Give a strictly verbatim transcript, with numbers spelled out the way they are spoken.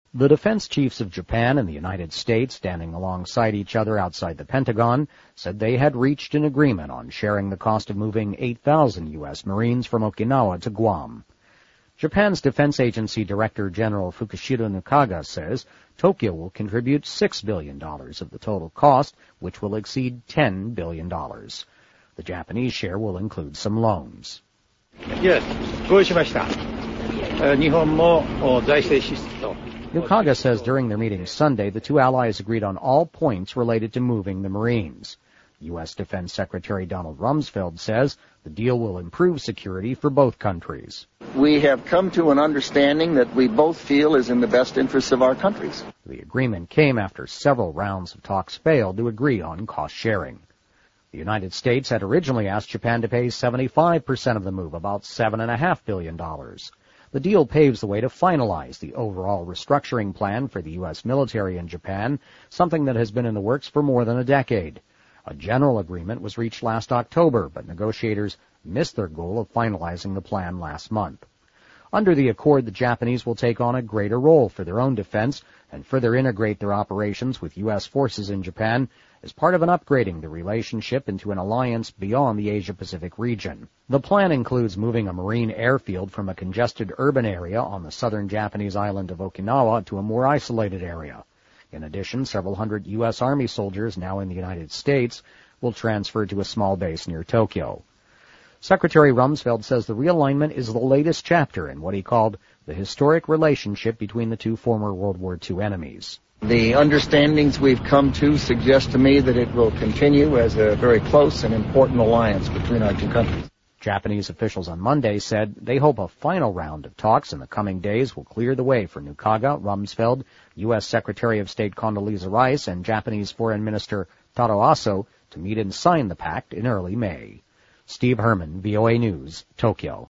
The defense chiefs of Japan and the United States, standing alongside each other outside the Pentagon, said they had reached an agreement on sharing the cost of moving eight thousand U S Marines from Okinawa to Guam. Japan's Defense Agency Director General Fukushiro Nukaga says Tokyo will contribute six billion dollars of the total cost, which will exceed ten billion dollars. The Japanese share will include some loans. Yes, 合意しました。日本も財政支出と Nukaga says during their meeting Sunday, the two allies agreed on all points related to moving the Marines. U S. Defense Secretary Donald Rumsfeld says the deal will improve security for both countries. We have come to an understanding that we both feel is in the best interests of our countries. The agreement came after several rounds of talks failed to agree on cost sharing. The United States had originally asked Japan to pay seventy-five percent of the move, about seven point five billion dollars. The deal paves the way to finalize the overall restructuring plan for the U S military in Japan, something that has been in the works for more than a decade. A general agreement was reached last October, but negotiators missed their goal of finalizing the plan last month. Under the accord, the Japanese will take on a greater role for their own defense and further integrate their operations with U S forces in Japan as part of an upgrading the relationship into an alliance beyond the Asia-Pacific region. The plan includes moving a Marine airfield from a congested urban area on the southern Japanese island of Okinawa to a more isolated area. In addition, several hundred U S. Army soldiers now in the United States will transfer to a small base near Tokyo. Secretary Rumsfeld says the realignment is the latest chapter in what he called the historic relationship between the two former World War Two enemies. The understandings we've come to suggest to me that it will continue as a very close and important alliance between our two countries. Japanese officials on Monday said they hope a final round of talks in the coming days will clear the way for Nukaga, Rumsfeld, U S. Secretary of State Condoleezza Rice, and Japanese Foreign Minister Taro Aso to meet and sign the pact in early May. Steve Herman, V O A News, Tokyo.